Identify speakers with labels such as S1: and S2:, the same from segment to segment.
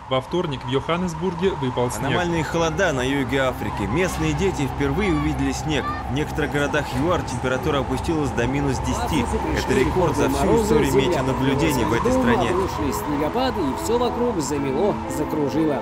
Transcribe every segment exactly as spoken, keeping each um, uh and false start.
S1: Во вторник в Йоханнесбурге выпал снег.
S2: Аномальные холода на юге Африки. Местные дети впервые увидели снег. В некоторых городах ЮАР температура опустилась до минус десяти. Это рекорд за всю историю метеонаблюдений в этой стране.
S3: Обрушились снегопады, и все вокруг замело, закружило.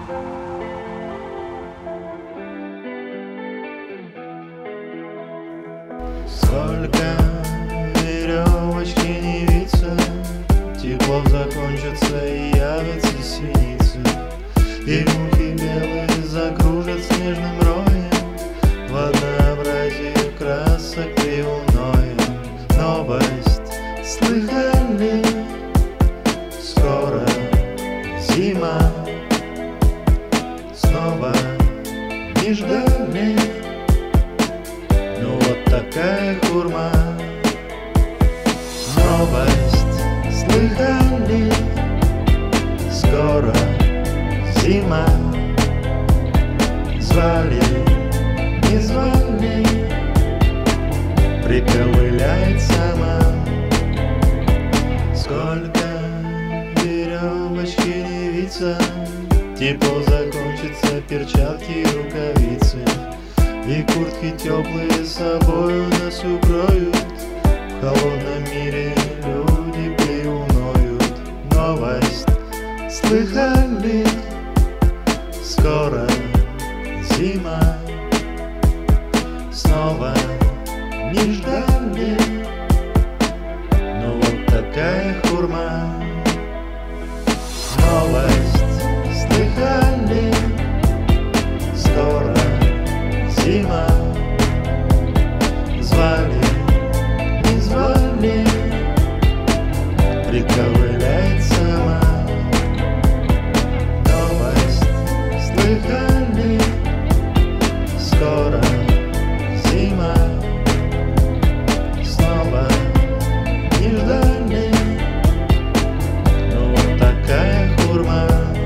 S4: Сколько веревочки не виться, тепло закончится и явятся синицы, и мухи белые закружат снежным роем в однообразии красок кривуное. Новость слыхали? Скоро зима, снова не ждали. Ну вот такая хурма. Новость слыхали? Скоро зима. Звали, не звали, приковыляет сама. Сколько веревочки не виться, тепло закончится, перчатки и рукавицы, и куртки теплые с собою нас укроют. В холодном мире люди приуноют. Новость слыхали? Скоро зима. Снова не ждали. Но вот такая хурма. Новость слыхали? Скоро зима. Звали, не звали, приковыляет сама. Новость слыхали? Скоро зима. Снова не ждали. Ну вот такая хурма.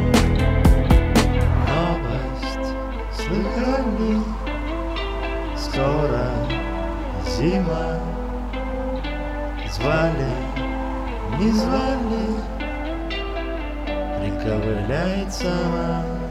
S4: Новость слыхали? Скоро зима. Звали, не звали, приковыляет сама.